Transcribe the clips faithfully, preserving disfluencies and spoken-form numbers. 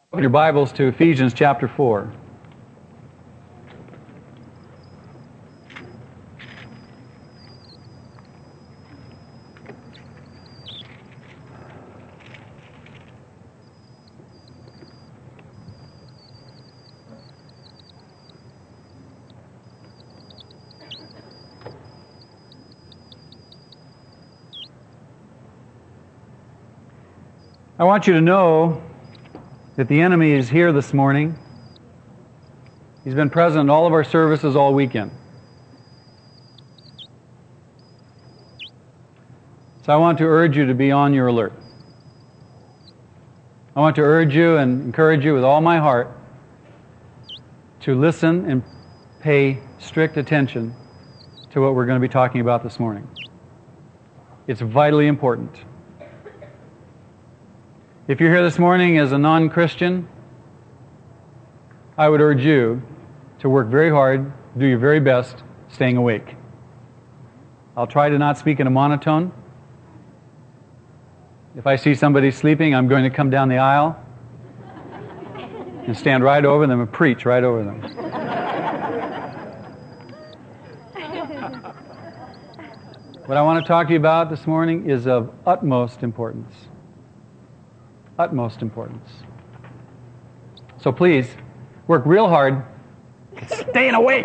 Open your Bibles to Ephesians chapter four. I want you to know that the enemy is here this morning. He's been present in all of our services all weekend. So I want to urge you to be on your alert. I want to urge you and encourage you with all my heart to listen and pay strict attention to what we're going to be talking about this morning. It's vitally important. If you're here this morning as a non-Christian, I would urge you to work very hard, do your very best, staying awake. I'll try to not speak in a monotone. If I see somebody sleeping, I'm going to come down the aisle and stand right over them and preach right over them. What I want to talk to you about this morning is of utmost importance. Utmost importance. So please, work real hard, staying awake.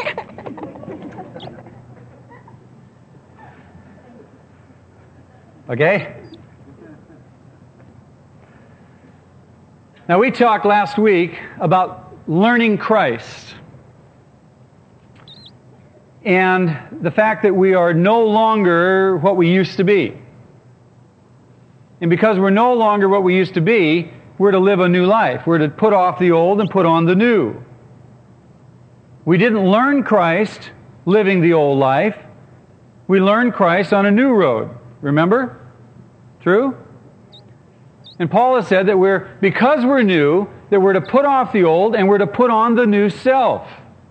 Okay? Now we talked last week about learning Christ and the fact that we are no longer what we used to be. And because we're no longer what we used to be, we're to live a new life. We're to put off the old and put on the new. We didn't learn Christ living the old life. We learned Christ on a new road. Remember? True? And Paul has said that we're, because we're new, that we're to put off the old and we're to put on the new self.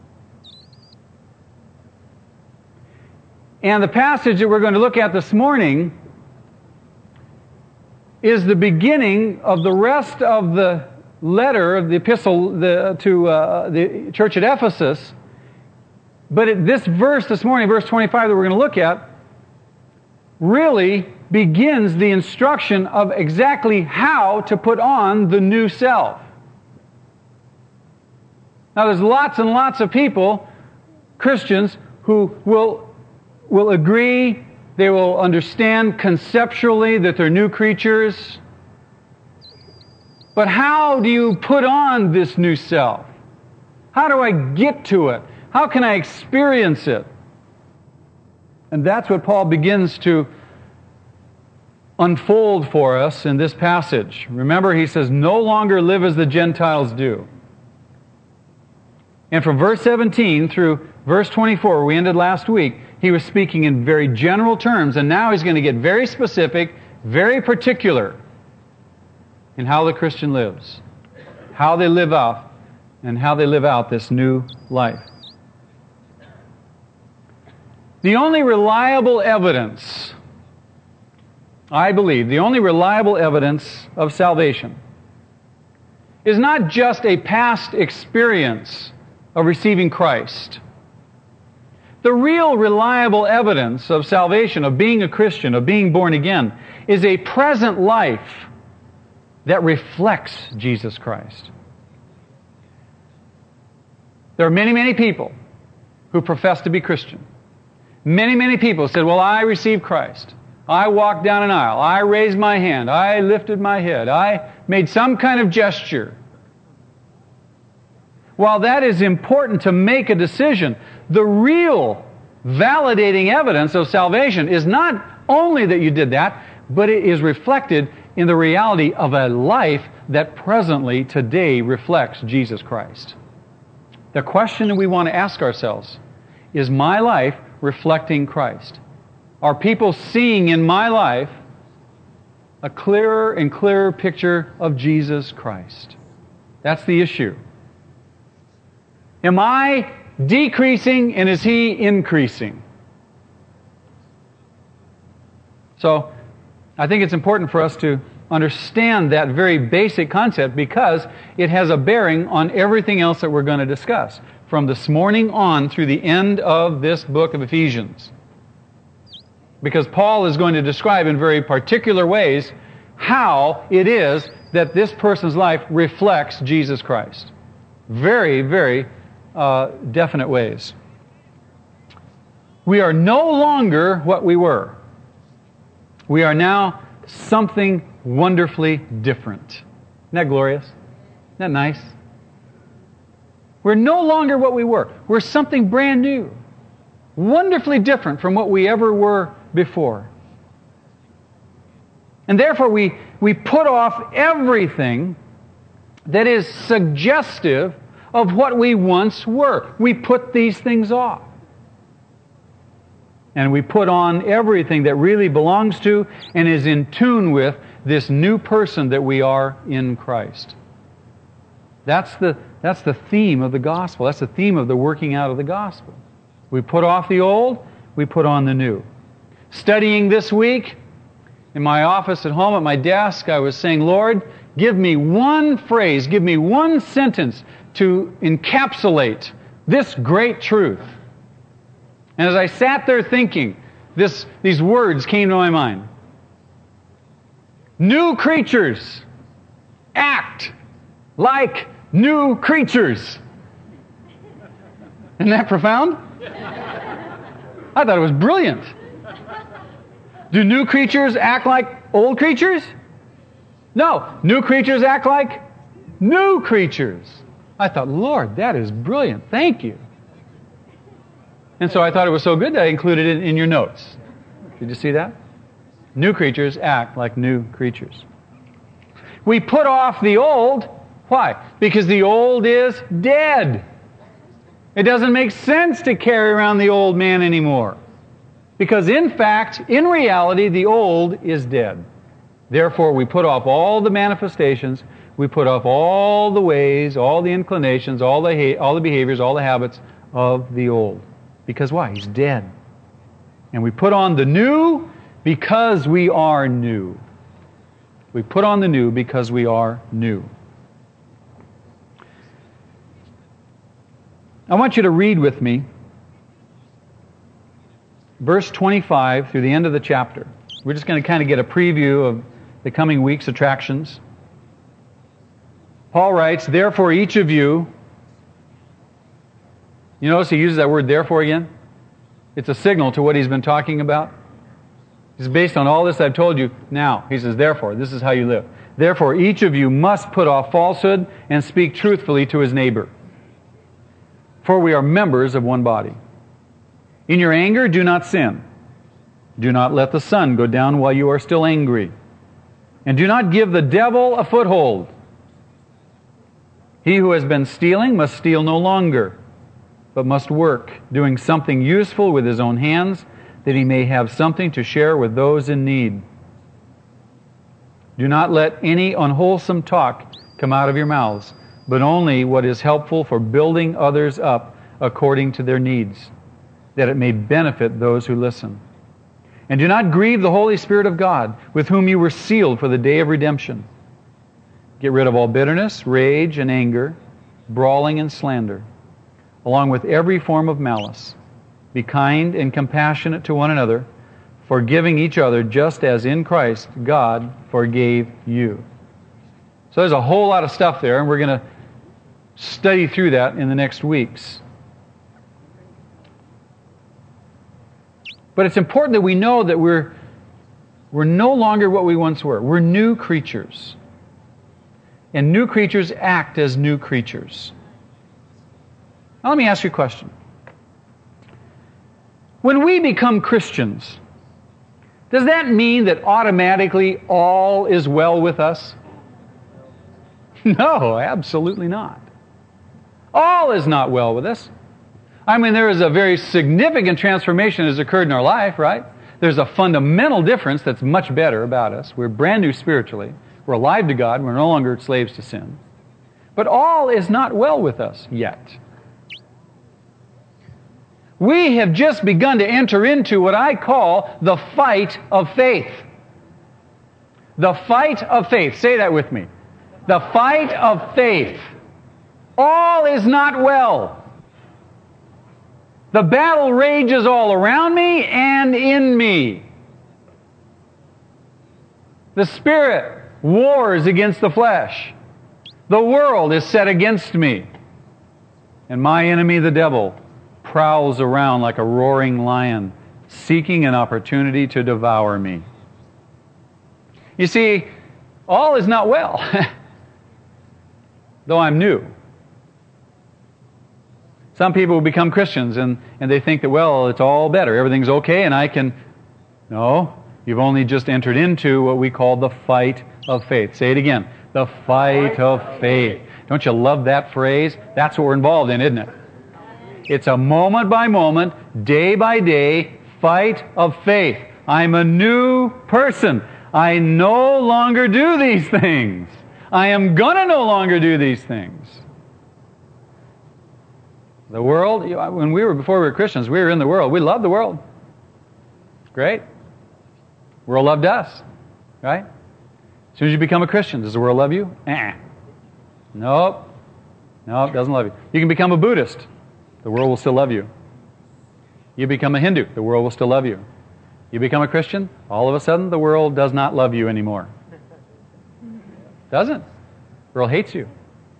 And the passage that we're going to look at this morning is the beginning of the rest of the letter of the epistle the, to uh, the church at Ephesus. But it, this verse this morning, verse twenty-five that we're going to look at, really begins the instruction of exactly how to put on the new self. Now there's lots and lots of people, Christians, who will, will agree. They will understand conceptually that they're new creatures. But how do you put on this new self? How do I get to it? How can I experience it? And that's what Paul begins to unfold for us in this passage. Remember, he says, no longer live as the Gentiles do. And from verse seventeen through verse twenty-four, where we ended last week, he was speaking in very general terms, and now he's going to get very specific, very particular in how the Christian lives, how they live out, and how they live out this new life. The only reliable evidence, I believe, the only reliable evidence of salvation is not just a past experience of receiving Christ. The real reliable evidence of salvation, of being a Christian, of being born again, is a present life that reflects Jesus Christ. There are many, many people who profess to be Christian. Many, many people said, well, I received Christ. I walked down an aisle. I raised my hand. I lifted my head. I made some kind of gesture. While that is important to make a decision, the real validating evidence of salvation is not only that you did that, but it is reflected in the reality of a life that presently, today, reflects Jesus Christ. The question that we want to ask ourselves is, my life reflecting Christ? Are people seeing in my life a clearer and clearer picture of Jesus Christ? That's the issue. Am I decreasing and is He increasing? So, I think it's important for us to understand that very basic concept because it has a bearing on everything else that we're going to discuss from this morning on through the end of this book of Ephesians. Because Paul is going to describe in very particular ways how it is that this person's life reflects Jesus Christ. Very, very uh, definite ways. We are no longer what we were. We are now something wonderfully different. Isn't that glorious? Isn't that nice? We're no longer what we were. We're something brand new. Wonderfully different from what we ever were before. And therefore we, we put off everything that is suggestive of what we once were. We put these things off. And we put on everything that really belongs to and is in tune with this new person that we are in Christ. That's the, that's the theme of the gospel. That's the theme of the working out of the gospel. We put off the old, we put on the new. Studying this week, in my office at home at my desk, I was saying, Lord, give me one phrase, give me one sentence to encapsulate this great truth. And as I sat there thinking, this, these words came to my mind. New creatures act like new creatures. Isn't that profound? I thought it was brilliant. Do new creatures act like old creatures? No. New creatures act like new creatures. I thought, Lord, that is brilliant. Thank you. And so I thought it was so good that I included it in your notes. Did you see that? New creatures act like new creatures. We put off the old. Why? Because the old is dead. It doesn't make sense to carry around the old man anymore. Because in fact, in reality, the old is dead. Therefore, we put off all the manifestations, we put off all the ways, all the inclinations, all the ha- all the behaviors, all the habits of the old. Because why? He's dead. And we put on the new because we are new. We put on the new because we are new. I want you to read with me verse twenty-five through the end of the chapter. We're just going to kind of get a preview of the coming week's attractions. Paul writes, therefore each of you, you notice he uses that word therefore again? It's a signal to what he's been talking about. It's based on all this I've told you. Now, he says, therefore, this is how you live. Therefore, each of you must put off falsehood and speak truthfully to his neighbor. For we are members of one body. In your anger, do not sin. Do not let the sun go down while you are still angry. And do not give the devil a foothold. He who has been stealing must steal no longer, but must work, doing something useful with his own hands, that he may have something to share with those in need. Do not let any unwholesome talk come out of your mouths, but only what is helpful for building others up according to their needs, that it may benefit those who listen. And do not grieve the Holy Spirit of God, with whom you were sealed for the day of redemption. Get rid of all bitterness, rage, and anger, brawling and slander, along with every form of malice. Be kind and compassionate to one another, forgiving each other just as in Christ God forgave you. So there's a whole lot of stuff there, and we're going to study through that in the next weeks. But it's important that we know that we're, we're no longer what we once were. We're new creatures. And new creatures act as new creatures. Now let me ask you a question. When we become Christians, does that mean that automatically all is well with us? No, absolutely not. All is not well with us. I mean, there is a very significant transformation that has occurred in our life, right? There's a fundamental difference that's much better about us. We're brand new spiritually. We're alive to God. We're no longer slaves to sin. But all is not well with us yet. We have just begun to enter into what I call the fight of faith. The fight of faith. Say that with me. The fight of faith. All is not well. The battle rages all around me and in me. The Spirit wars against the flesh. The world is set against me. And my enemy, the devil, prowls around like a roaring lion, seeking an opportunity to devour me. You see, all is not well, though I'm new. Some people become Christians and, and they think that, well, it's all better. Everything's okay and I can... No, you've only just entered into what we call the fight of faith. Say it again. The fight of faith. Don't you love that phrase? That's what we're involved in, isn't it? It's a moment by moment, day by day fight of faith. I'm a new person. I no longer do these things. I am going to no longer do these things. The world, when we were, before we were Christians, we were in the world. We loved the world. Great. The world loved us. Right? As soon as you become a Christian, does the world love you? Eh. Nope. Nope, it doesn't love you. You can become a Buddhist. The world will still love you. You become a Hindu. The world will still love you. You become a Christian, all of a sudden the world does not love you anymore. Doesn't. The world hates you.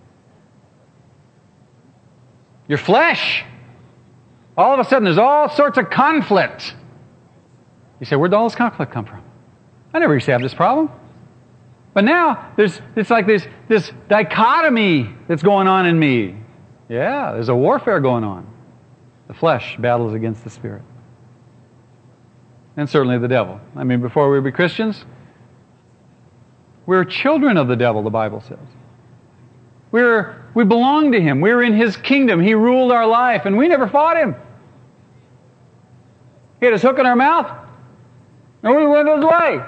Your flesh. All of a sudden there's all sorts of conflict. You say, where'd all this conflict come from? I never used to have this problem. But now there's it's like this, this dichotomy that's going on in me. Yeah, there's a warfare going on. The flesh battles against the Spirit. And certainly the devil. I mean, before we were Christians, we were children of the devil, the Bible says. We were, we belonged to him. We were in his kingdom. He ruled our life, and we never fought him. He had his hook in our mouth, and we went his way.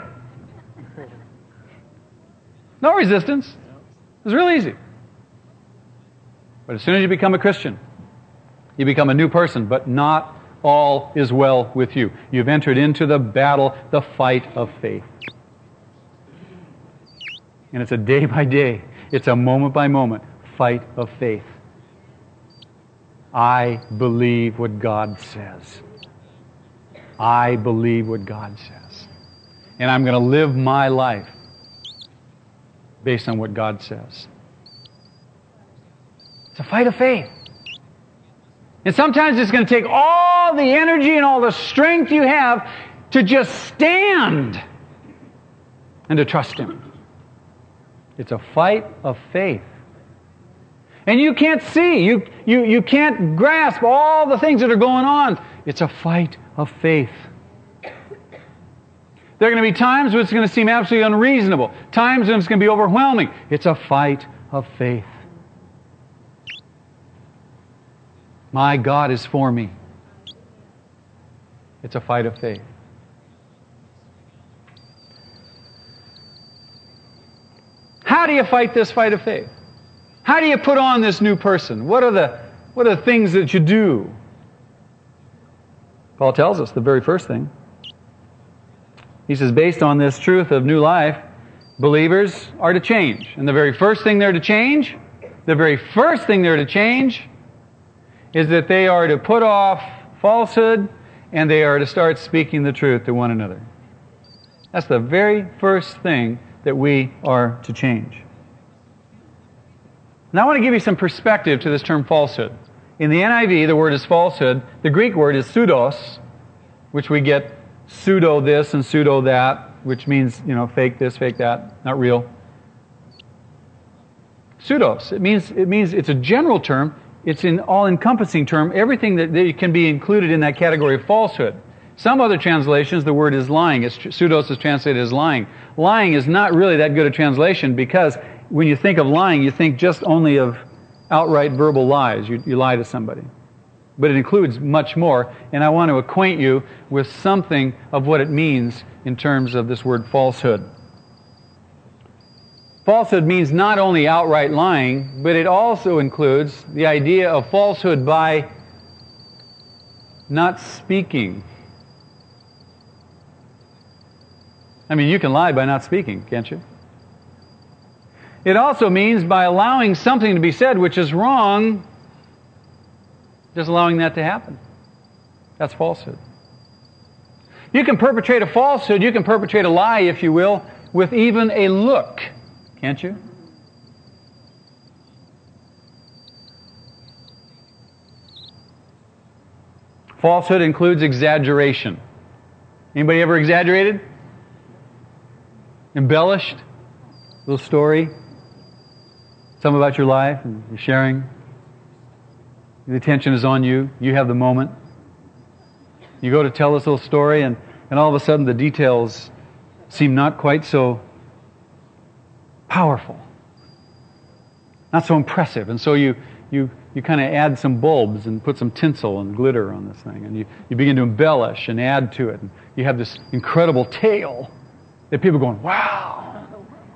No resistance. It was real easy. But as soon as you become a Christian, you become a new person, but not all is well with you. You've entered into the battle, the fight of faith. And it's a day by day, it's a moment by moment fight of faith. I believe what God says. I believe what God says. And I'm going to live my life based on what God says. It's a fight of faith. And sometimes it's going to take all the energy and all the strength you have to just stand and to trust Him. It's a fight of faith. And you can't see, you, you, you can't grasp all the things that are going on. It's a fight of faith. There are going to be times when it's going to seem absolutely unreasonable. Times when it's going to be overwhelming. It's a fight of faith. My God is for me. It's a fight of faith. How do you fight this fight of faith? How do you put on this new person? What are the, what are the things that you do? Paul tells us the very first thing. He says, based on this truth of new life, believers are to change. And the very first thing they're to change, the very first thing they're to change is that they are to put off falsehood and they are to start speaking the truth to one another. That's the very first thing that we are to change. Now I want to give you some perspective to this term falsehood. In the N I V, the word is falsehood. The Greek word is pseudos, which we get pseudo this and pseudo that, which means, you know, fake this, fake that, not real. Pseudos, it means, it means it's a general term. It's an all-encompassing term. Everything that, that can be included in that category of falsehood. Some other translations, the word is lying. It's, pseudos is translated as lying. Lying is not really that good a translation because when you think of lying, you think just only of outright verbal lies. You, you lie to somebody. But it includes much more, and I want to acquaint you with something of what it means in terms of this word falsehood. Falsehood means not only outright lying, but it also includes the idea of falsehood by not speaking. I mean, you can lie by not speaking, can't you? It also means by allowing something to be said which is wrong, just allowing that to happen. That's falsehood. You can perpetrate a falsehood, you can perpetrate a lie, if you will, with even a look, can't you? Falsehood includes exaggeration. Anybody ever exaggerated? Embellished? A little story? Something about your life and you're sharing. The attention is on you. You have the moment. You go to tell this little story and, and all of a sudden the details seem not quite so powerful. Not so impressive. And so you you you kind of add some bulbs and put some tinsel and glitter on this thing. And you, you begin to embellish and add to it. And you have this incredible tale that people are going, wow.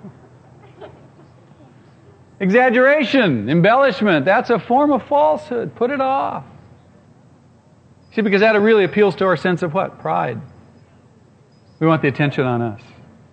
Exaggeration, embellishment, that's a form of falsehood. Put it off. See, because that really appeals to our sense of what? Pride. We want the attention on us.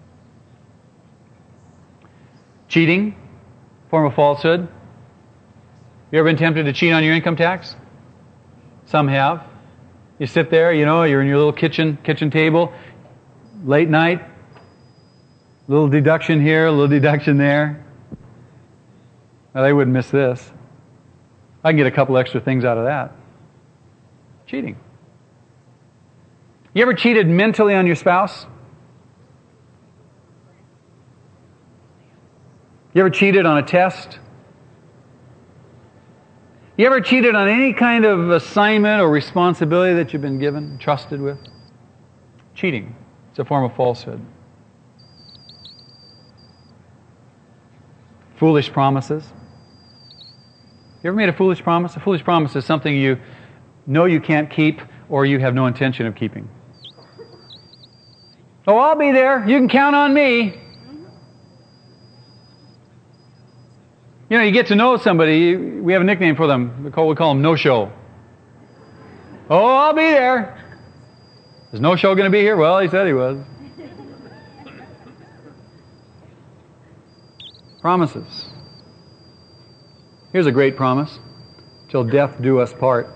Cheating, form of falsehood. You ever been tempted to cheat on your income tax? Some have. You sit there, you know, you're in your little kitchen kitchen table, late night, little deduction here, a little deduction there. Well, they wouldn't miss this. I can get a couple extra things out of that. Cheating. You ever cheated mentally on your spouse? You ever cheated on a test? You ever cheated on any kind of assignment or responsibility that you've been given, trusted with? Cheating. It's a form of falsehood. Foolish promises. You ever made a foolish promise? A foolish promise is something you know you can't keep or you have no intention of keeping. Oh, I'll be there. You can count on me. You know, you get to know somebody. We have a nickname for them. We call, we call them no-show. Oh, I'll be there. Is no-show going to be here? Well, he said he was. Promises. Here's a great promise. Till death do us part.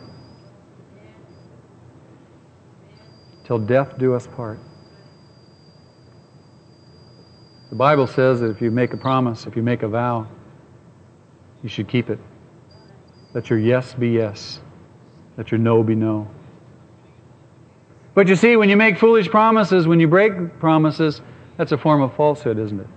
Till death do us part. The Bible says that if you make a promise, if you make a vow, you should keep it. Let your yes be yes. Let your no be no. But you see, when you make foolish promises, when you break promises, that's a form of falsehood, isn't it?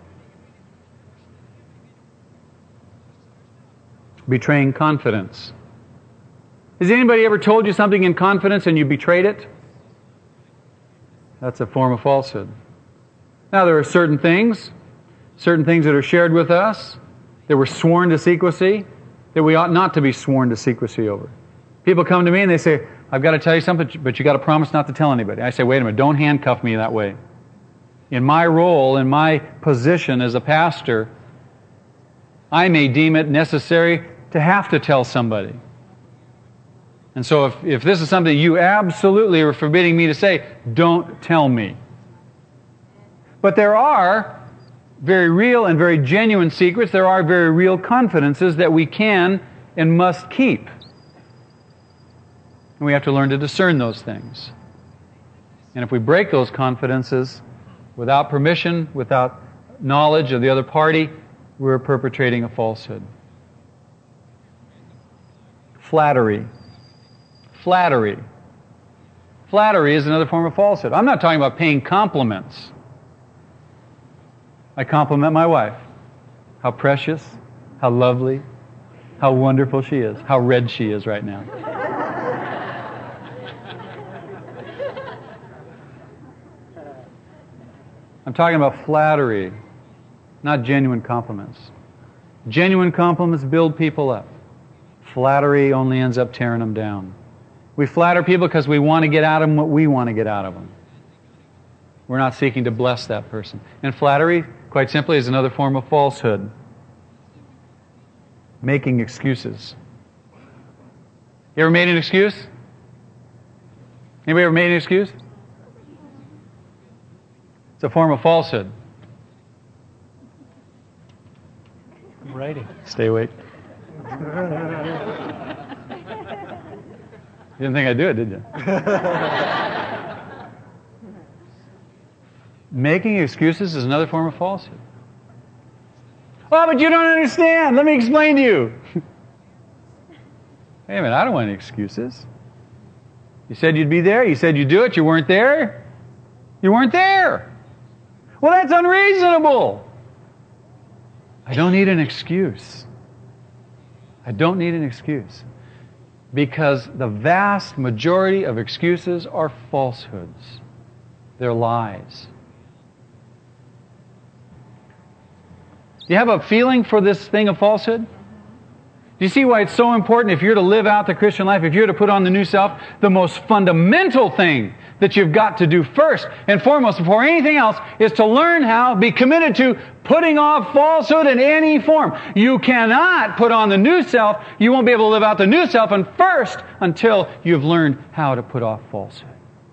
Betraying confidence. Has anybody ever told you something in confidence and you betrayed it? That's a form of falsehood. Now, there are certain things, certain things that are shared with us that we're sworn to secrecy, that we ought not to be sworn to secrecy over. People come to me and they say, I've got to tell you something, but you got to promise not to tell anybody. I say, wait a minute, don't handcuff me that way. In my role, in my position as a pastor, I may deem it necessary to have to tell somebody. And so if, if this is something you absolutely are forbidding me to say, don't tell me. But there are very real and very genuine secrets. There are very real confidences that we can and must keep. And we have to learn to discern those things. And if we break those confidences without permission, without knowledge of the other party, we're perpetrating a falsehood. Flattery. Flattery. Flattery is another form of falsehood. I'm not talking about paying compliments. I compliment my wife. How precious, how lovely, how wonderful she is, how red she is right now. I'm talking about flattery, not genuine compliments. Genuine compliments build people up. Flattery only ends up tearing them down. We flatter people because we want to get out of them what we want to get out of them. We're not seeking to bless that person. And flattery, quite simply, is another form of falsehood. Making excuses. You ever made an excuse? Anybody ever made an excuse? It's a form of falsehood. I'm writing. Stay awake. You didn't think I'd do it, did you? Making excuses is another form of falsehood. Oh, but you don't understand. Let me explain to you. Wait a minute, I don't want any excuses. You said you'd be there. You said you'd do it. You weren't there. You weren't there. Well, that's unreasonable. I don't need an excuse. I don't need an excuse. Because the vast majority of excuses are falsehoods. They're lies. Do you have a feeling for this thing of falsehood? Do you see why it's so important if you're to live out the Christian life, if you're to put on the new self, the most fundamental thing that you've got to do first and foremost before anything else is to learn how, be committed to putting off falsehood in any form. You cannot put on the new self, you won't be able to live out the new self and first until you've learned how to put off falsehood.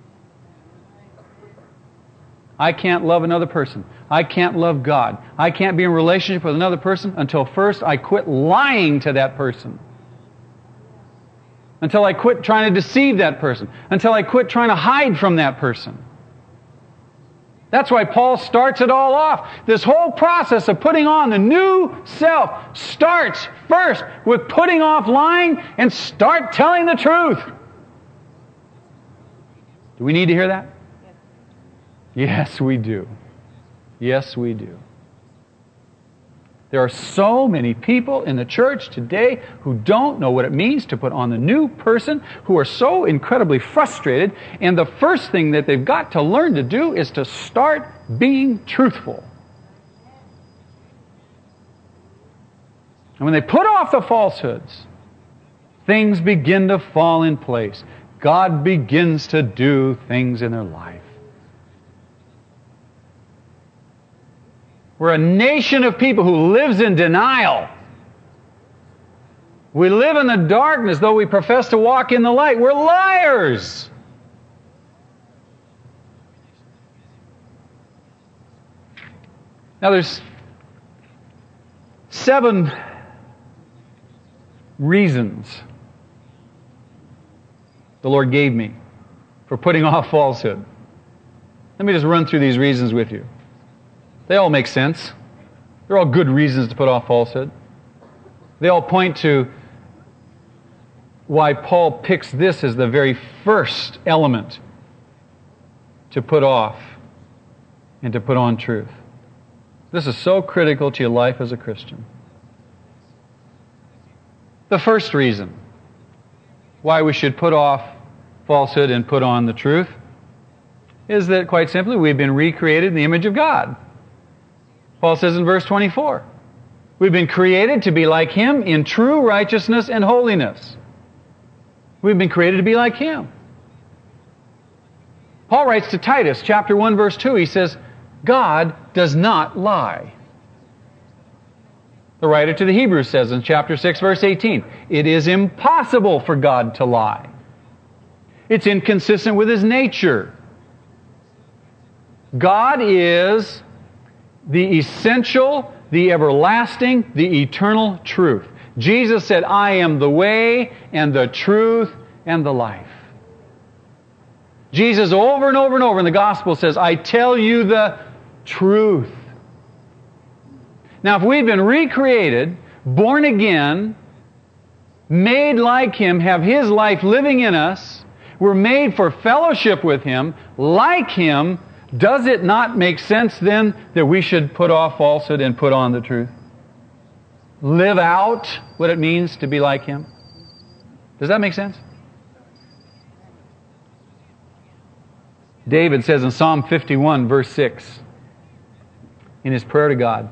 I can't love another person. I can't love God. I can't be in a relationship with another person until first I quit lying to that person. Until I quit trying to deceive that person. Until I quit trying to hide from that person. That's why Paul starts it all off. This whole process of putting on the new self starts first with putting off lying and start telling the truth. Do we need to hear that? Yes, we do. Yes, we do. There are so many people in the church today who don't know what it means to put on the new person, who are so incredibly frustrated, and the first thing that they've got to learn to do is to start being truthful. And when they put off the falsehoods, things begin to fall in place. God begins to do things in their life. We're a nation of people who lives in denial. We live in the darkness, though we profess to walk in the light. We're liars. Now there's seven reasons the Lord gave me for putting off falsehood. Let me just run through these reasons with you. They all make sense. They're all good reasons to put off falsehood. They all point to why Paul picks this as the very first element to put off and to put on truth. This is so critical to your life as a Christian. The first reason why we should put off falsehood and put on the truth is that, quite simply, we've been recreated in the image of God. Paul says in verse twenty-four, we've been created to be like Him in true righteousness and holiness. We've been created to be like Him. Paul writes to Titus, chapter one, verse two, he says, God does not lie. The writer to the Hebrews says in chapter six, verse eighteen, it is impossible for God to lie. It's inconsistent with His nature. God is the essential, the everlasting, the eternal truth. Jesus said, I am the way and the truth and the life. Jesus over and over and over in the gospel says, I tell you the truth. Now, if we've been recreated, born again, made like Him, have His life living in us, we're made for fellowship with Him, like Him, does it not make sense then that we should put off falsehood and put on the truth? Live out what it means to be like Him? Does that make sense? David says in Psalm fifty-one, verse six, in his prayer to God,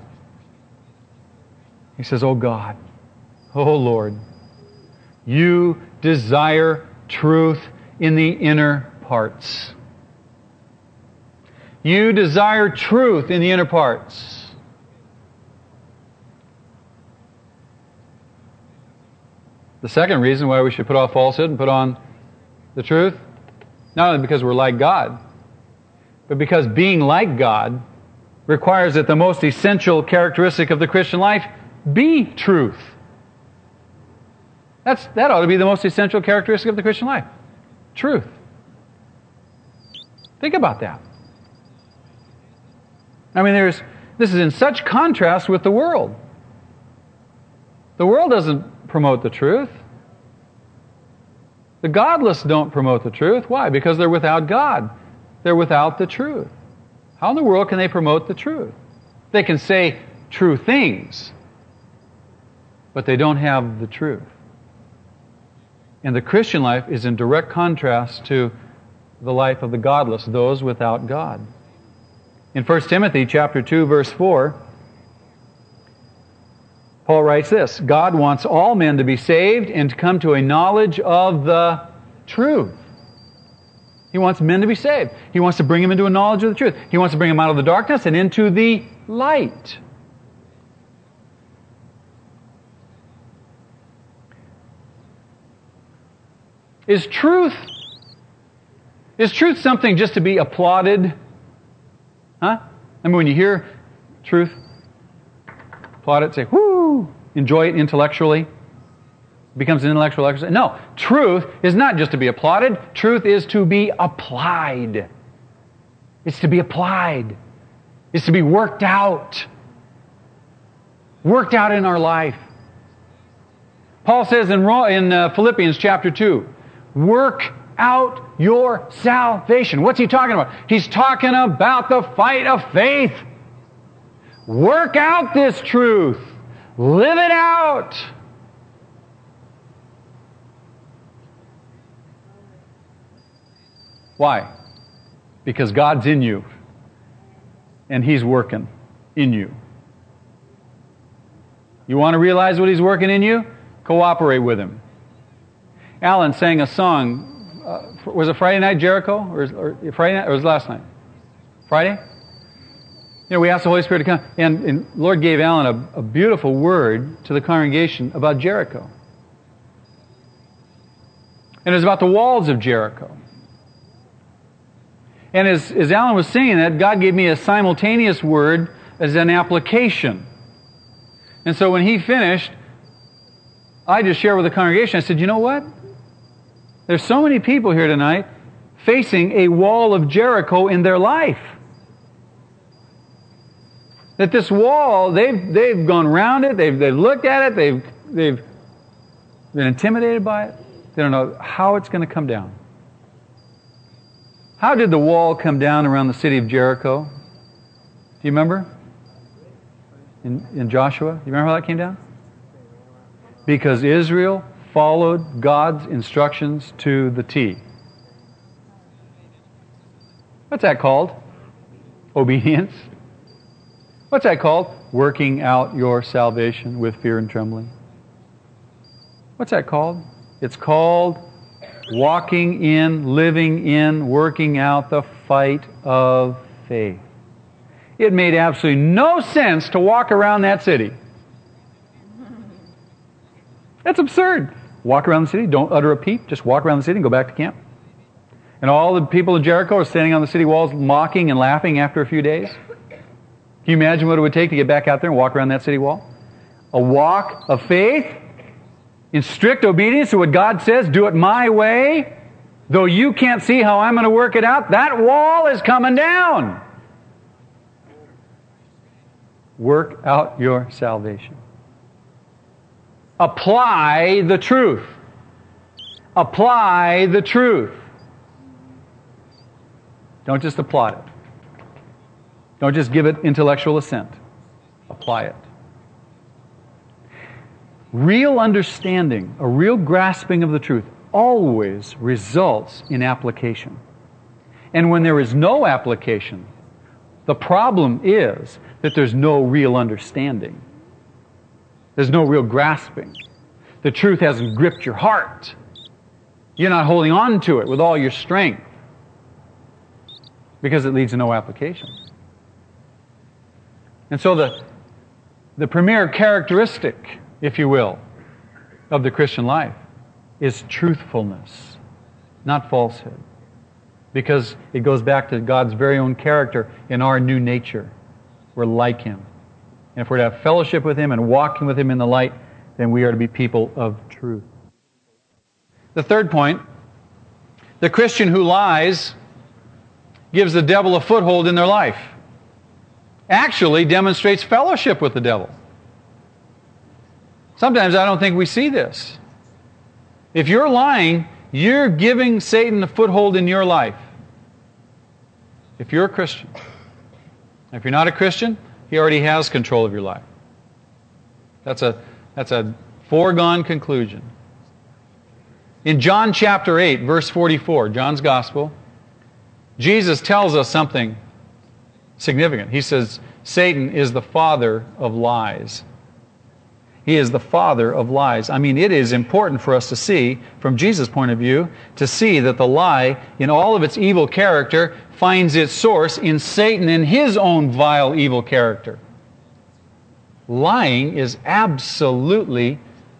he says, Oh God, oh Lord, you desire truth in the inner parts. You desire truth in the inner parts. The second reason why we should put off falsehood and put on the truth, not only because we're like God, but because being like God requires that the most essential characteristic of the Christian life be truth. That's, that ought to be the most essential characteristic of the Christian life. Truth. Think about that. I mean, there's this is in such contrast with the world. The world doesn't promote the truth. The godless don't promote the truth. Why? Because they're without God. They're without the truth. How in the world can they promote the truth? They can say true things, but they don't have the truth. And the Christian life is in direct contrast to the life of the godless, those without God. In First Timothy chapter two, verse four, Paul writes this, God wants all men to be saved and to come to a knowledge of the truth. He wants men to be saved. He wants to bring them into a knowledge of the truth. He wants to bring them out of the darkness and into the light. Is truth, is truth something just to be applauded? Huh? I mean, when you hear truth, applaud it, say, whoo, enjoy it intellectually. It becomes an intellectual exercise. No, truth is not just to be applauded. Truth is to be applied. It's to be applied. It's to be worked out. Worked out in our life. Paul says in, in uh, Philippians chapter two, work out your salvation. What's he talking about? He's talking about the fight of faith. Work out this truth. Live it out. Why? Because God's in you. And He's working in you. You want to realize what He's working in you? Cooperate with Him. Alan sang a song. Uh, was it Friday night, Jericho? Or, or Friday night? Or was it last night? Friday? You know, we asked the Holy Spirit to come. And, and Lord gave Alan a, a beautiful word to the congregation about Jericho. And it was about the walls of Jericho. And as, as Alan was singing that, God gave me a simultaneous word as an application. And so when he finished, I just shared with the congregation, I said, you know what? There's so many people here tonight facing a wall of Jericho in their life. That this wall, they've, they've gone around it, they've, they've looked at it, they've, they've been intimidated by it. They don't know how it's going to come down. How did the wall come down around the city of Jericho? Do you remember? In, in Joshua? Do you remember how that came down? Because Israel followed God's instructions to the T. What's that called? Obedience. What's that called? Working out your salvation with fear and trembling. What's that called? It's called walking in, living in, working out the fight of faith. It made absolutely no sense to walk around that city. That's absurd. Walk around the city, don't utter a peep, just walk around the city and go back to camp. And all the people in Jericho are standing on the city walls mocking and laughing after a few days. Can you imagine what it would take to get back out there and walk around that city wall? A walk of faith in strict obedience to what God says, do it my way. Though you can't see how I'm going to work it out, that wall is coming down. Work out your salvation. Apply the truth. Apply the truth. Don't just applaud it. Don't just give it intellectual assent. Apply it. Real understanding, a real grasping of the truth, always results in application. And when there is no application, the problem is that there's no real understanding. There's no real grasping. The truth hasn't gripped your heart. You're not holding on to it with all your strength because it leads to no application. And so the, the premier characteristic, if you will, of the Christian life is truthfulness, not falsehood. because it goes back to God's very own character in our new nature. We're like Him. And if we're to have fellowship with Him and walking with Him in the light, then we are to be people of truth. The third point, the Christian who lies gives the devil a foothold in their life. Actually demonstrates fellowship with the devil. Sometimes I don't think we see this. If you're lying, you're giving Satan a foothold in your life. If you're a Christian. If you're not a Christian, he already has control of your life. That's a, that's a foregone conclusion. In John chapter eight, verse forty-four, John's Gospel, Jesus tells us something significant. He says, Satan is the father of lies. He is the father of lies. I mean, it is important for us to see, from Jesus' point of view, to see that the lie, in all of its evil character, finds its source in Satan and his own vile, evil character. Lying is absolutely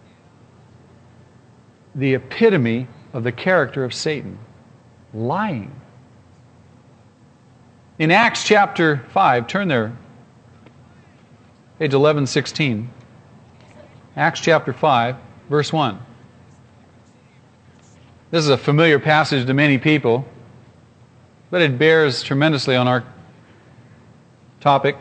the epitome of the character of Satan. Lying. In Acts chapter five, turn there, page eleven sixteen. Acts chapter five, verse one. This is a familiar passage to many people, but it bears tremendously on our topic.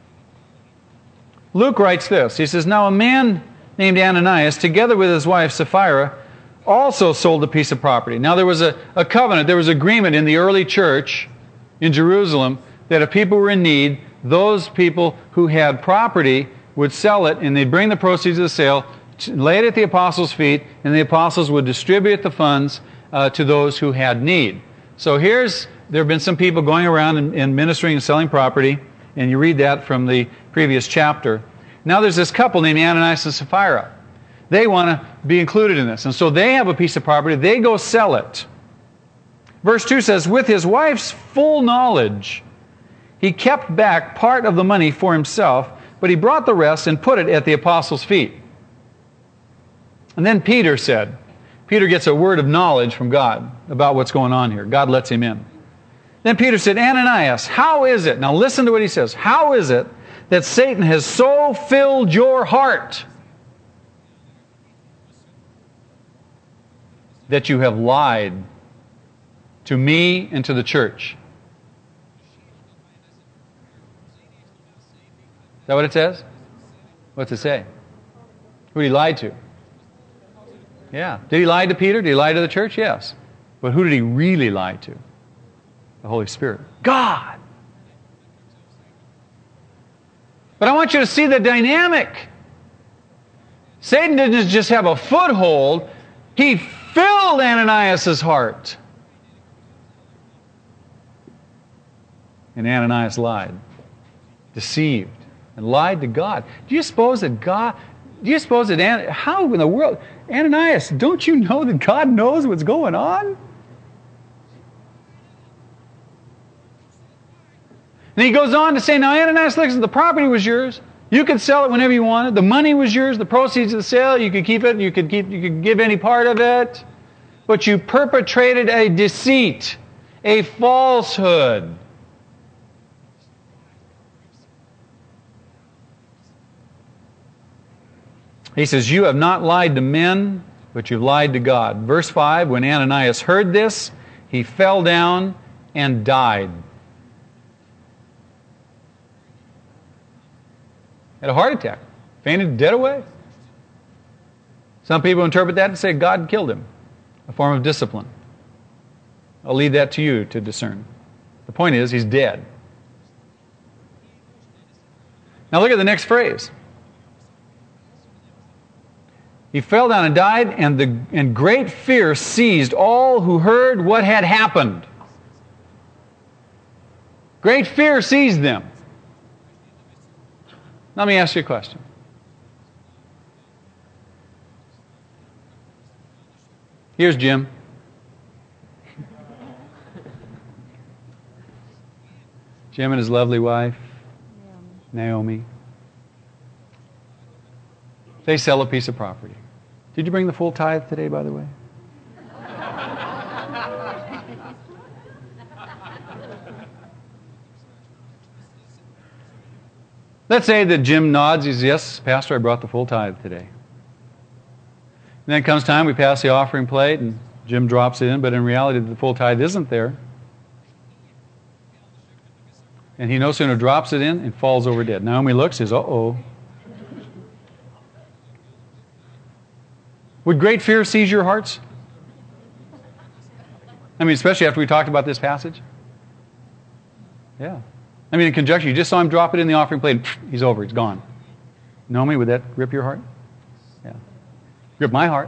Luke writes this. He says, Now a man named Ananias, together with his wife Sapphira, also sold a piece of property. Now there was a, a covenant, there was agreement in the early church in Jerusalem that if people were in need, those people who had property would sell it, and they'd bring the proceeds of the sale, lay it at the apostles' feet, and the apostles would distribute the funds uh, to those who had need. So here's, there have been some people going around and, and ministering and selling property, and you read that from the previous chapter. Now there's this couple named Ananias and Sapphira. They want to be included in this, and so they have a piece of property. They go sell it. Verse two says, with his wife's full knowledge, he kept back part of the money for himself, but he brought the rest and put it at the apostles' feet. And then Peter said, Peter gets a word of knowledge from God about what's going on here. God lets him in. Then Peter said, Ananias, how is it? Now listen to what he says. How is it that Satan has so filled your heart that you have lied to me and to the church? Is that what it says? What's it say? Who did he lie to? Yeah. Did he lie to Peter? Did he lie to the church? Yes. But who did he really lie to? The Holy Spirit. God! But I want you to see the dynamic. Satan didn't just have a foothold. He filled Ananias' heart. And Ananias lied. Deceived. And lied to God. Do you suppose that God, do you suppose that, how in the world, Ananias, don't you know that God knows what's going on? And he goes on to say, now Ananias, listen, the property was yours. You could sell it whenever you wanted. The money was yours. The proceeds of the sale, you could keep it. You could keep, you could give any part of it. But you perpetrated a deceit, a falsehood. He says, you have not lied to men, but you've lied to God. Verse five, when Ananias heard this, he fell down and died. Had a heart attack. Fainted, dead away. Some people interpret that and say God killed him. A form of discipline. I'll leave that to you to discern. The point is, he's dead. Now look at the next phrase. He fell down and died, and, the, and great fear seized all who heard what had happened. Great fear seized them. Let me ask you a question. Here's Jim. Jim and his lovely wife, Naomi. They sell a piece of property. Did you bring the full tithe today, by the way? Let's say that Jim nods. He says, yes, Pastor, I brought the full tithe today. And then comes time, we pass the offering plate, and Jim drops it in, but in reality, the full tithe isn't there. And he no sooner drops it in and falls over dead. Naomi looks, says, uh-oh. Would great fear seize your hearts? I mean, especially after we talked about this passage? Yeah. I mean, in conjunction, you just saw him drop it in the offering plate, and pff, he's over, he's gone. Naomi, would that grip your heart? Yeah. Grip my heart.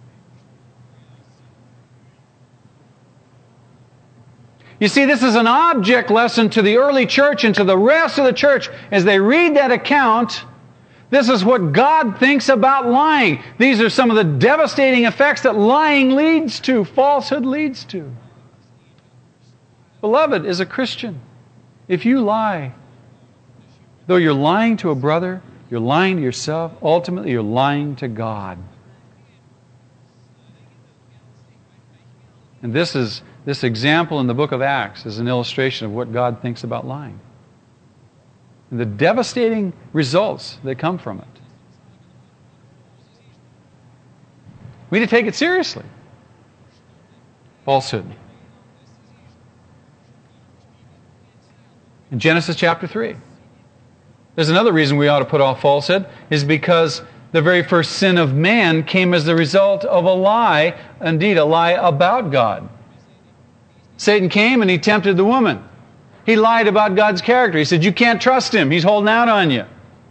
You see, this is an object lesson to the early church and to the rest of the church. As they read that account, this is what God thinks about lying. These are some of the devastating effects that lying leads to, falsehood leads to. Beloved, as a Christian, if you lie, though you're lying to a brother, you're lying to yourself, ultimately you're lying to God. And this is this example in the book of Acts is an illustration of what God thinks about lying. And the devastating results that come from it. We need to take it seriously. Falsehood. In Genesis chapter three. There's another reason we ought to put off falsehood, is because the very first sin of man came as the result of a lie, indeed a lie about God. Satan came and he tempted the woman. He lied about God's character. He said, you can't trust him. He's holding out on you.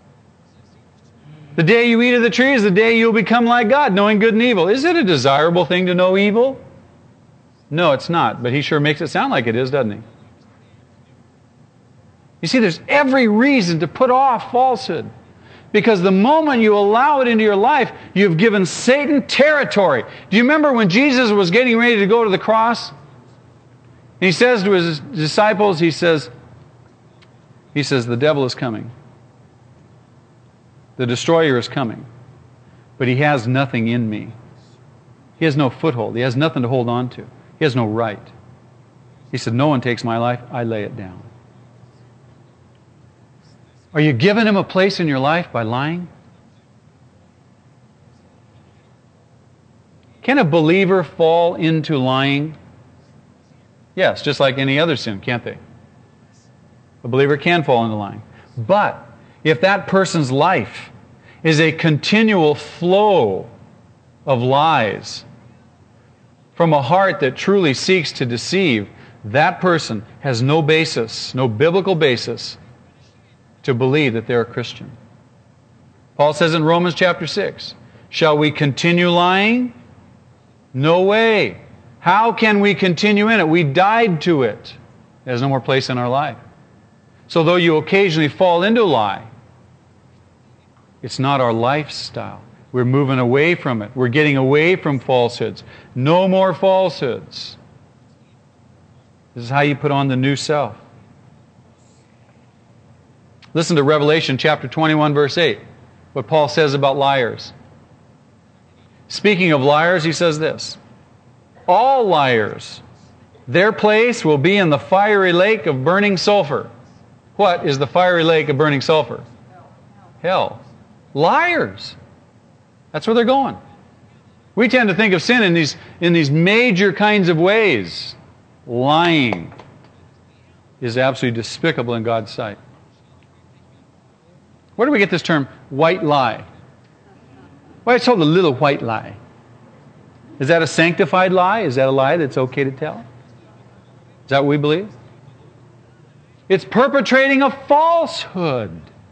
The day you eat of the tree is the day you'll become like God, knowing good and evil. Is it a desirable thing to know evil? No, it's not. But he sure makes it sound like it is, doesn't he? You see, there's every reason to put off falsehood. Because the moment you allow it into your life, you've given Satan territory. Do you remember when Jesus was getting ready to go to the cross? He says to his disciples, he says, he says, the devil is coming. The destroyer is coming. But he has nothing in me. He has no foothold. He has nothing to hold on to. He has no right. He said, no one takes my life, I lay it down. Are you giving him a place in your life by lying? Can a believer fall into lying? Yes, just like any other sin, can't they? A believer can fall into lying. But if that person's life is a continual flow of lies from a heart that truly seeks to deceive, that person has no basis, no biblical basis to believe that they're a Christian. Paul says in Romans chapter six, shall we continue lying? No way. How can we continue in it? We died to it. It has no more place in our life. So though you occasionally fall into a lie, it's not our lifestyle. We're moving away from it. We're getting away from falsehoods. No more falsehoods. This is how you put on the new self. Listen to Revelation chapter twenty-one, verse eight, what Paul says about liars. Speaking of liars, he says this, all liars, their place will be in the fiery lake of burning sulfur. What is the fiery lake of burning sulfur? Hell. Liars. That's where they're going. We tend to think of sin in these, in these major kinds of ways. Lying is absolutely despicable in God's sight. Where do we get this term, white lie? Well, it's called a little white lie. Is that a sanctified lie? Is that a lie that's okay to tell? Is that what we believe? It's perpetrating a falsehood.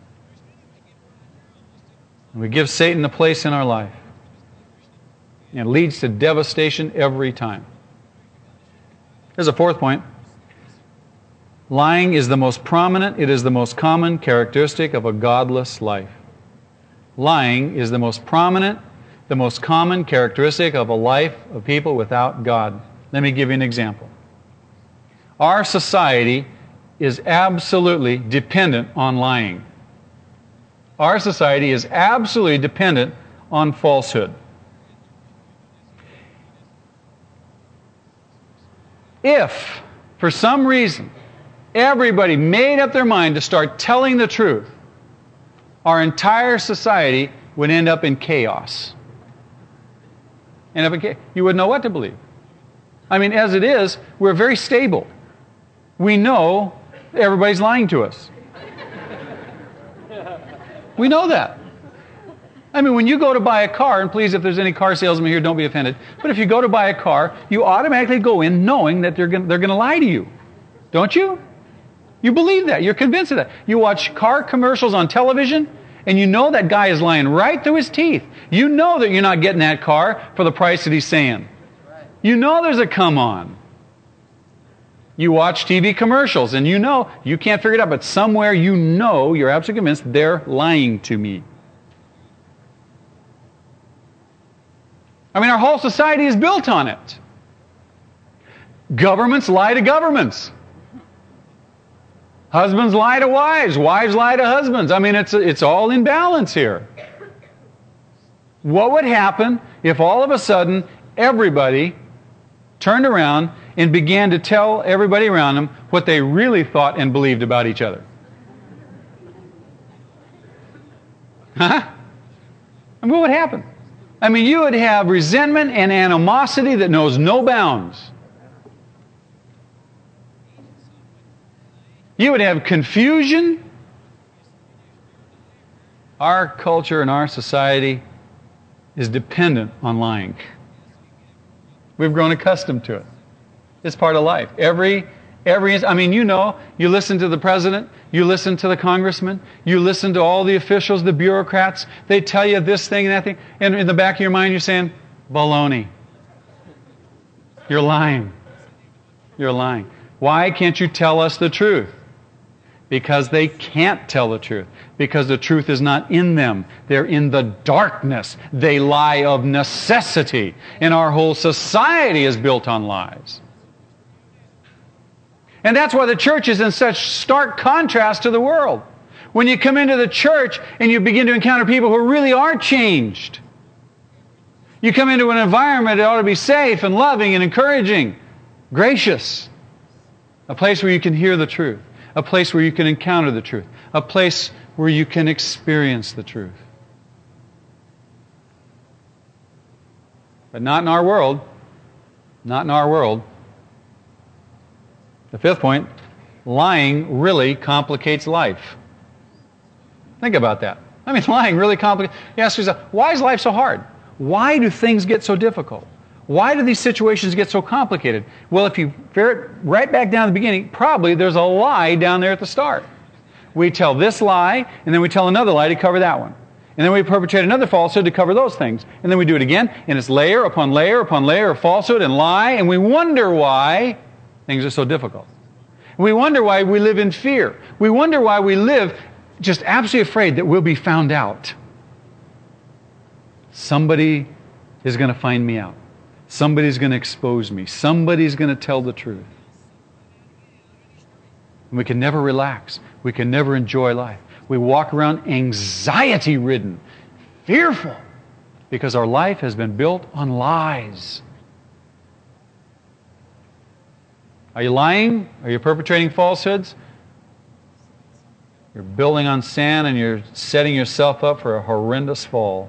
And we give Satan a place in our life. And it leads to devastation every time. Here's a fourth point. Lying is the most prominent, it is the most common characteristic of a godless life. Lying is the most prominent, the most common characteristic of a life of people without God. Let me give you an example. Our society is absolutely dependent on lying. Our society is absolutely dependent on falsehood. If, for some reason, everybody made up their mind to start telling the truth, our entire society would end up in chaos. End up in chaos. You wouldn't know what to believe. I mean, as it is, we're very stable. We know everybody's lying to us. We know that. I mean, when you go to buy a car, and please, if there's any car salesman here, don't be offended, but if you go to buy a car, you automatically go in knowing that they're going they're going to lie to you. Don't you? You believe that. You're convinced of that. You watch car commercials on television, and you know that guy is lying right through his teeth. You know that you're not getting that car for the price that he's saying. You know there's a come on. You watch T V commercials, and you know, you can't figure it out, but somewhere you know, you're absolutely convinced they're lying to me. I mean, our whole society is built on it. Governments lie to governments. Husbands lie to wives. Wives lie to husbands. I mean, it's, it's all in balance here. What would happen if all of a sudden everybody turned around and began to tell everybody around them what they really thought and believed about each other? Huh? And what would happen? I mean, you would have resentment and animosity that knows no bounds. You would have confusion. Our culture and our society is dependent on lying. We've grown accustomed to it. It's part of life. Every, every, I mean, you know, you listen to the president, you listen to the congressman, you listen to all the officials, the bureaucrats, they tell you this thing and that thing, and in the back of your mind you're saying, baloney. You're lying. You're lying. Why can't you tell us the truth? Because they can't tell the truth. Because the truth is not in them. They're in the darkness. They lie of necessity. And our whole society is built on lies. And that's why the church is in such stark contrast to the world. When you come into the church and you begin to encounter people who really are changed. You come into an environment that ought to be safe and loving and encouraging, gracious. A place where you can hear the truth. A place where you can encounter the truth. A place where you can experience the truth. But not in our world. Not in our world. The fifth point, lying really complicates life. Think about that. I mean, lying really complicates. You ask yourself, why is life so hard? Why do things get so difficult? Why do these situations get so complicated? Well, if you ferret right back down to the beginning, probably there's a lie down there at the start. We tell this lie, and then we tell another lie to cover that one. And then we perpetrate another falsehood to cover those things. And then we do it again, and it's layer upon layer upon layer of falsehood and lie, and we wonder why things are so difficult. We wonder why we live in fear. We wonder why we live just absolutely afraid that we'll be found out. Somebody is going to find me out. Somebody's going to expose me. Somebody's going to tell the truth. And we can never relax. We can never enjoy life. We walk around anxiety-ridden, fearful, because our life has been built on lies. Are you lying? Are you perpetrating falsehoods? You're building on sand and you're setting yourself up for a horrendous fall.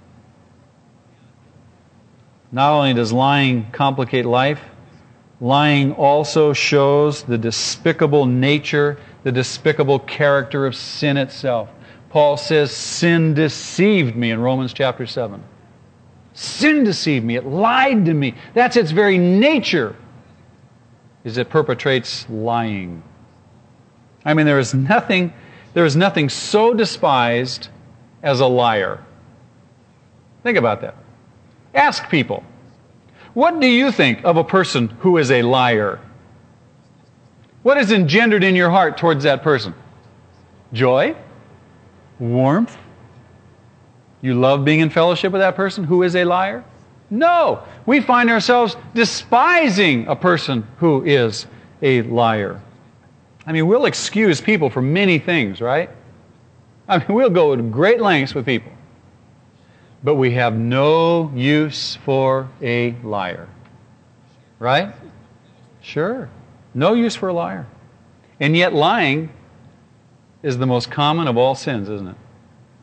Not only does lying complicate life, lying also shows the despicable nature, the despicable character of sin itself. Paul says, sin deceived me in Romans chapter seven. Sin deceived me. It lied to me. That's its very nature, is it perpetrates lying. I mean, there is nothing, there is nothing so despised as a liar. Think about that. Ask people, what do you think of a person who is a liar? What is engendered in your heart towards that person? Joy? Warmth? You love being in fellowship with that person who is a liar? No. We find ourselves despising a person who is a liar. I mean, we'll excuse people for many things, right? I mean, we'll go to great lengths with people. But we have no use for a liar. Right? Sure. No use for a liar. And yet lying is the most common of all sins, isn't it?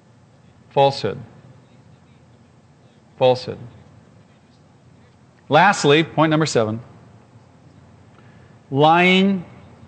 Falsehood. Falsehood. Lastly, point number seven. Lying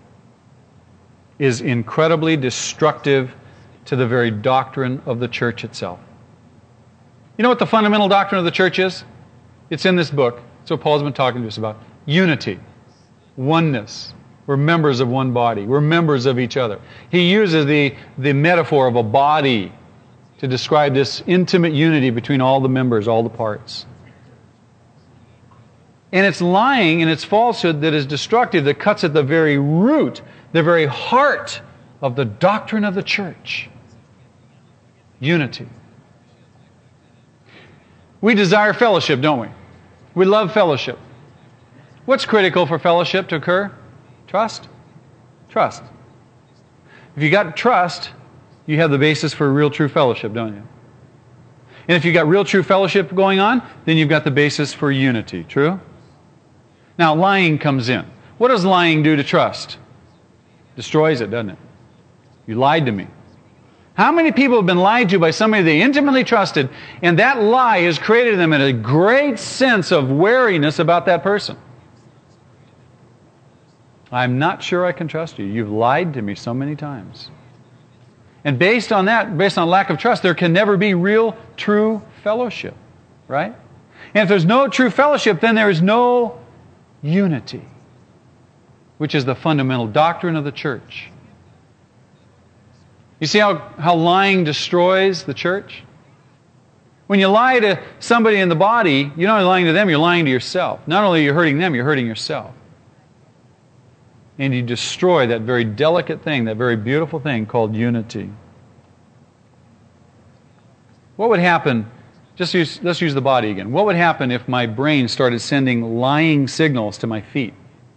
is incredibly destructive to the very doctrine of the church itself. You know what the fundamental doctrine of the church is? It's in this book. It's what Paul's been talking to us about. Unity. Oneness. We're members of one body. We're members of each other. He uses the, the metaphor of a body to describe this intimate unity between all the members, all the parts. And it's lying and it's falsehood that is destructive, that cuts at the very root, the very heart of the doctrine of the church. Unity. We desire fellowship, don't we? We love fellowship. What's critical for fellowship to occur? Trust. Trust. If you got trust, you have the basis for real true fellowship, don't you? And if you've got real true fellowship going on, then you've got the basis for unity. True? Now, lying comes in. What does lying do to trust? Destroys it, doesn't it? You lied to me. How many people have been lied to by somebody they intimately trusted, and that lie has created them in a great sense of wariness about that person? I'm not sure I can trust you. You've lied to me so many times. And based on that, based on lack of trust, there can never be real, true fellowship. Right? And if there's no true fellowship, then there is no unity, which is the fundamental doctrine of the church. You see how, how lying destroys the church? When you lie to somebody in the body, you're not only lying to them, you're lying to yourself. Not only are you hurting them, you're hurting yourself. And you destroy that very delicate thing, that very beautiful thing called unity. What would happen, just use, let's use the body again. What would happen if my brain started sending lying signals to my feet?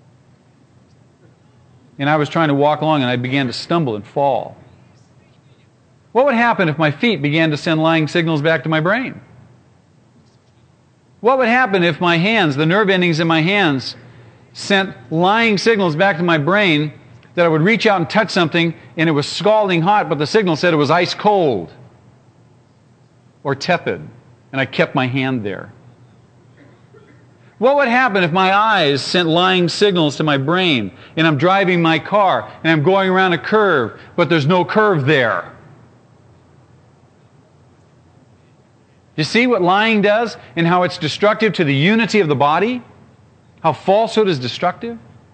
And I was trying to walk along and I began to stumble and fall. What would happen if my feet began to send lying signals back to my brain? What would happen if my hands, the nerve endings in my hands, sent lying signals back to my brain that I would reach out and touch something and it was scalding hot, but the signal said it was ice cold or tepid, and I kept my hand there? What would happen if my eyes sent lying signals to my brain and I'm driving my car and I'm going around a curve, but there's no curve there? You see what lying does and how it's destructive to the unity of the body? How falsehood is destructive?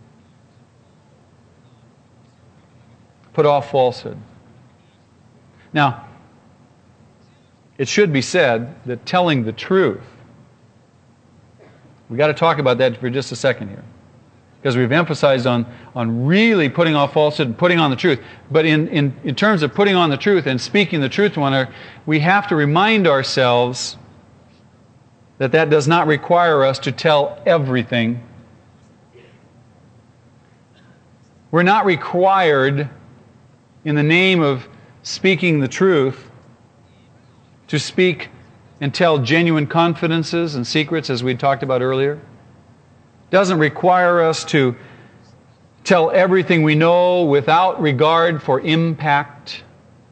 Put off falsehood. Now, it should be said that telling the truth, we've got to talk about that for just a second here, because we've emphasized on, on really putting off falsehood and putting on the truth. But in, in, in terms of putting on the truth and speaking the truth to one another, we have to remind ourselves that that does not require us to tell everything. We're not required, in the name of speaking the truth, to speak and tell genuine confidences and secrets, as we talked about earlier. It doesn't require us to tell everything we know without regard for impact.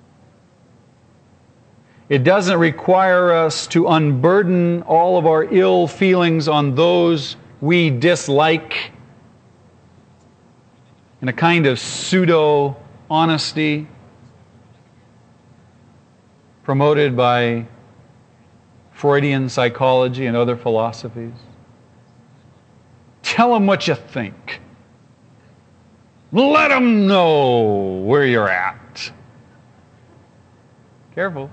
It doesn't require us to unburden all of our ill feelings on those we dislike in a kind of pseudo-honesty promoted by Freudian psychology and other philosophies. Tell them what you think. Let them know where you're at. Careful.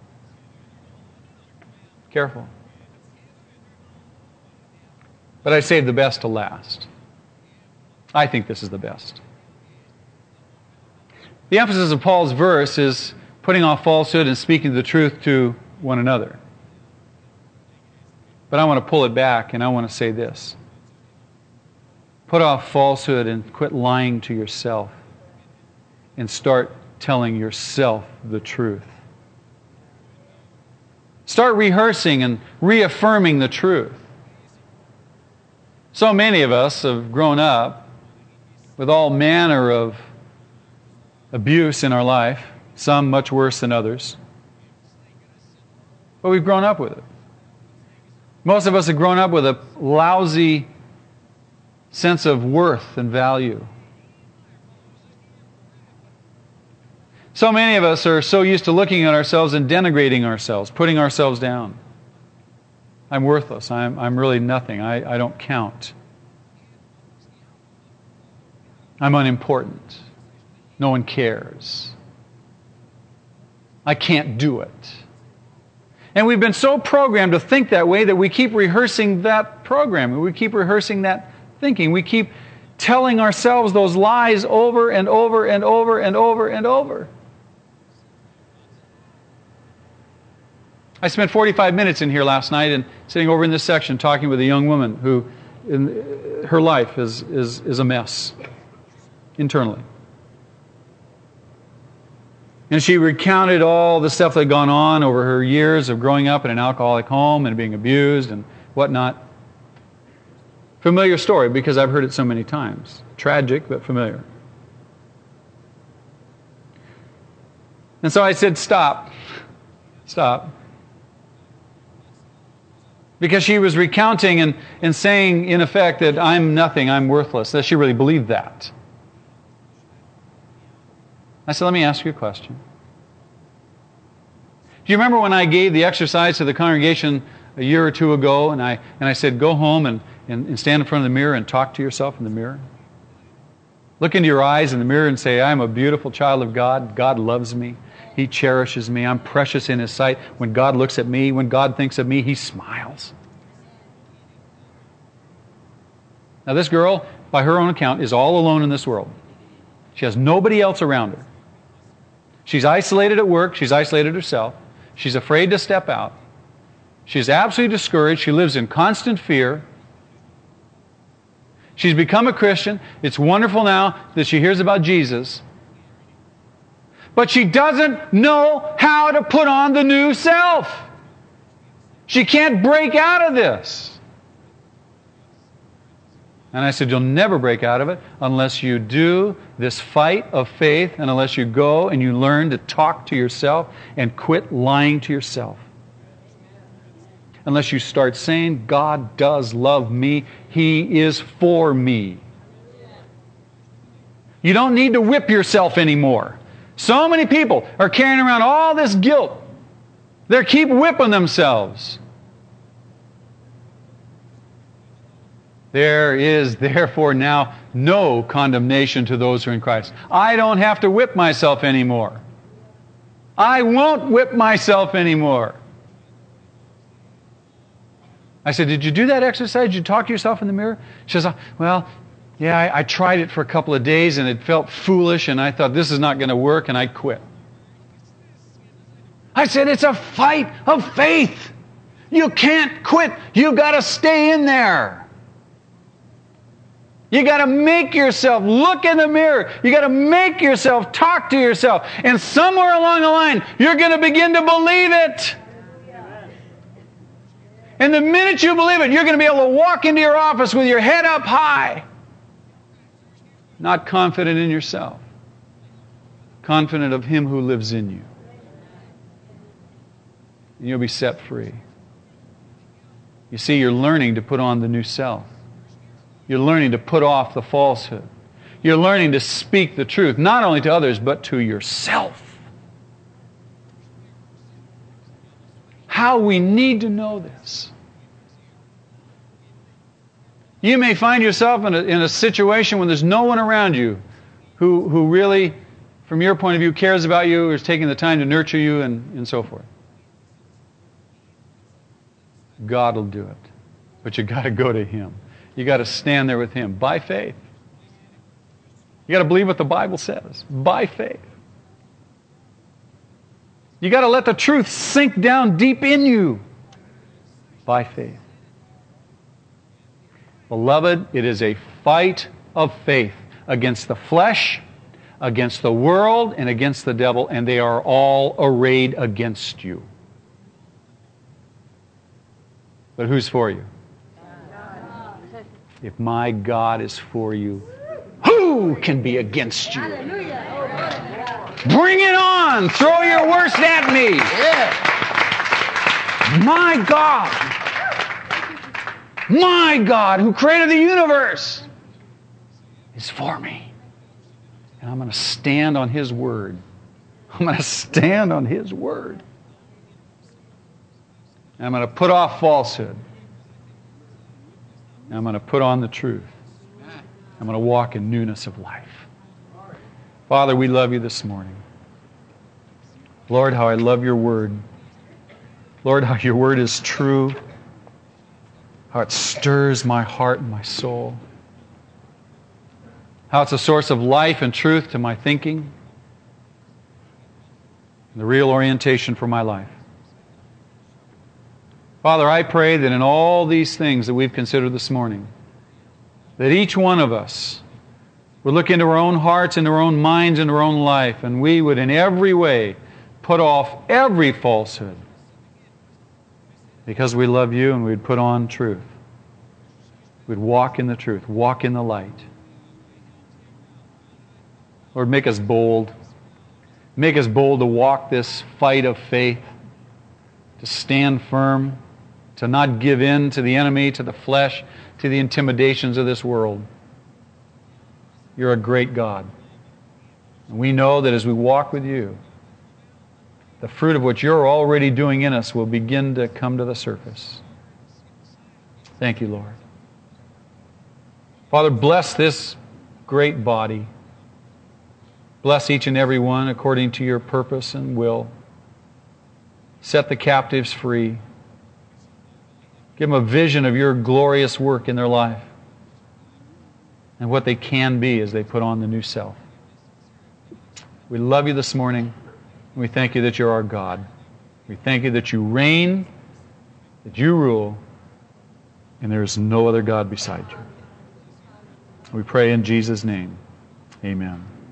Careful. But I saved the best to last. I think this is the best. The emphasis of Paul's verse is putting off falsehood and speaking the truth to one another. But I want to pull it back and I want to say this. Put off falsehood and quit lying to yourself and start telling yourself the truth. Start rehearsing and reaffirming the truth. So many of us have grown up with all manner of abuse in our life, some much worse than others. But we've grown up with it. Most of us have grown up with a lousy sense of worth and value. So many of us are so used to looking at ourselves and denigrating ourselves, putting ourselves down. I'm worthless. I'm, I'm really nothing. I, I don't count. I'm unimportant. No one cares. I can't do it. And we've been so programmed to think that way that we keep rehearsing that program. We keep rehearsing that thinking. We keep telling ourselves those lies over and over and over and over and over. I spent forty-five minutes in here last night and sitting over in this section talking with a young woman who, in, her life is, is, is a mess internally. And she recounted all the stuff that had gone on over her years of growing up in an alcoholic home and being abused and whatnot. Familiar story because I've heard it so many times. Tragic, but familiar. And so I said, stop. Stop. Because she was recounting and, and saying, in effect, that I'm nothing, I'm worthless. That she really believed that. I said, let me ask you a question. Do you remember when I gave the exercise to the congregation a year or two ago, and I and I said, go home and, and, and stand in front of the mirror and talk to yourself in the mirror? Look into your eyes in the mirror and say, I'm a beautiful child of God. God loves me. He cherishes me. I'm precious in His sight. When God looks at me, when God thinks of me, He smiles. Now this girl, by her own account, is all alone in this world. She has nobody else around her. She's isolated at work. She's isolated herself. She's afraid to step out. She's absolutely discouraged. She lives in constant fear. She's become a Christian. It's wonderful now that she hears about Jesus. But she doesn't know how to put on the new self. She can't break out of this. And I said, you'll never break out of it unless you do this fight of faith and unless you go and you learn to talk to yourself and quit lying to yourself. Unless you start saying, God does love me. He is for me. You don't need to whip yourself anymore. So many people are carrying around all this guilt. They keep whipping themselves. There is therefore now no condemnation to those who are in Christ. I don't have to whip myself anymore. I won't whip myself anymore. I said, did you do that exercise? Did you talk to yourself in the mirror? She says, well, yeah, I, I tried it for a couple of days and it felt foolish and I thought this is not going to work and I quit. I said, it's a fight of faith. You can't quit. You've got to stay in there. You got to make yourself look in the mirror. You got to make yourself talk to yourself. And somewhere along the line, you're going to begin to believe it. And the minute you believe it, you're going to be able to walk into your office with your head up high. Not confident in yourself. Confident of Him who lives in you. And you'll be set free. You see, you're learning to put on the new self. You're learning to put off the falsehood. You're learning to speak the truth, not only to others, but to yourself. How we need to know this. You may find yourself in a, in a situation when there's no one around you who, who really, from your point of view, cares about you, or is taking the time to nurture you, and, and so forth. God will do it. But you've got to go to Him. You've got to stand there with Him by faith. You've got to believe what the Bible says by faith. You've got to let the truth sink down deep in you by faith. Beloved, it is a fight of faith against the flesh, against the world, and against the devil, and they are all arrayed against you. But who's for you? If my God is for you, who can be against you? Bring it on! Throw your worst at me! My God, my God who created the universe is for me. And I'm going to stand on His word. I'm going to stand on His word. And I'm going to put off falsehood. And I'm going to put on the truth. I'm going to walk in newness of life. Father, we love You this morning. Lord, how I love Your word. Lord, how Your word is true. How it stirs my heart and my soul. How it's a source of life and truth to my thinking. And the real orientation for my life. Father, I pray that in all these things that we've considered this morning, that each one of us would look into our own hearts, into our own minds, into our own life, and we would in every way put off every falsehood because we love You, and we'd put on truth. We'd walk in the truth, walk in the light. Lord, make us bold. Make us bold to walk this fight of faith, to stand firm, to not give in to the enemy, to the flesh, to the intimidations of this world. You're a great God. And we know that as we walk with You, the fruit of what You're already doing in us will begin to come to the surface. Thank You, Lord. Father, bless this great body. Bless each and every one according to Your purpose and will. Set the captives free. Give them a vision of Your glorious work in their life and what they can be as they put on the new self. We love You this morning, and we thank You that You're our God. We thank You that You reign, that You rule, and there is no other God beside You. We pray in Jesus' name. Amen.